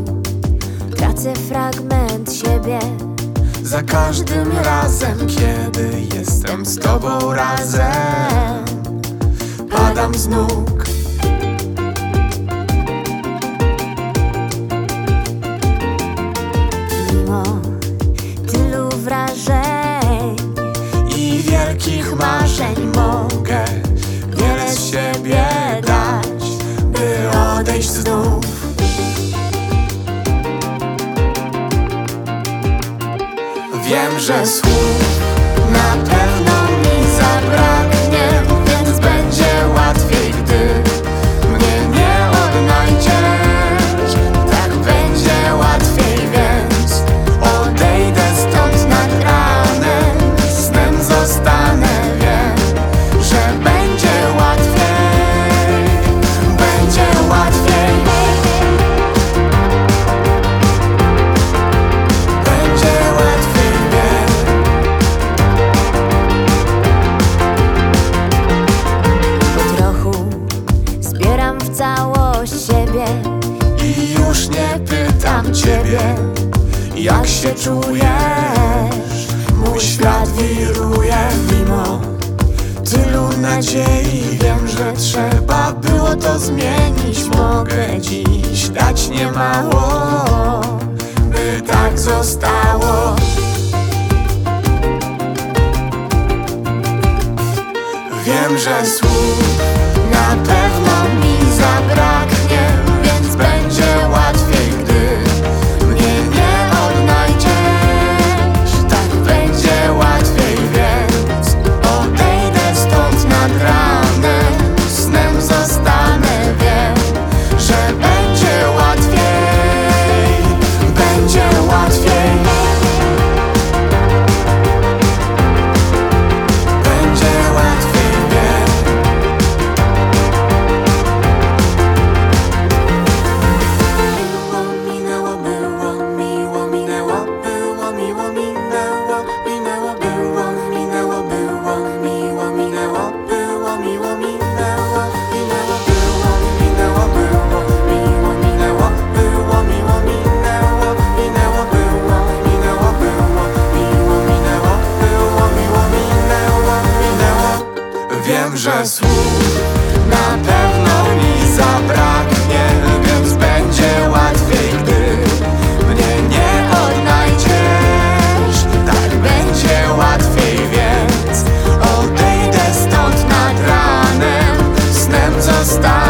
tracę fragment siebie. Za każdym razem, kiedy jestem z tobą razem, padam z nóg. Mimo tylu wrażeń I wielkich marzeń mogę wiele z siebie dać, by odejść znów. Wiem, że słów na pewno mi zabraknie, więc będzie łatwiej, gdy mnie nie odnajdziesz. Tak będzie łatwiej, więc odejdę stąd nad ranem. Snem zostanę, wiem, że będzie łatwiej. Będzie łatwiej. Będzie łatwiej, wiem. Po trochu zbieram w całość siebie I już nie pytam ciebie, jak się czujesz. Mój świat wiruje mimo tylu nadziei. Wiem, że trzeba było to zmienić. Mogę dziś dać niemało, by tak zostało. Wiem, że słów na pewno mi zabraknie, więc będzie łatwiej, gdy mnie nie odnajdziesz. Tak będzie łatwiej, więc odejdę stąd nad ranem. Snem zostanę, wiem, że będzie łatwiej. Będzie łatwiej. Będzie łatwiej, wiem. Minęło, było miło, minęło, było miło, minęło, minęło, było, minęło, było miło, minęło, było miło, minęło, minęło, było, minęło, było miło, minęło, było miło, minęło, minęło, było, minęło, było miło, minęło, było miło, minęło, minęło. Wiem, że słów na pewno mi zabraknie, więc będzie łatwiej, gdy mnie nie odnajdziesz. Tak będzie łatwiej, więc odejdę stąd nad ranem. Snem zostanę.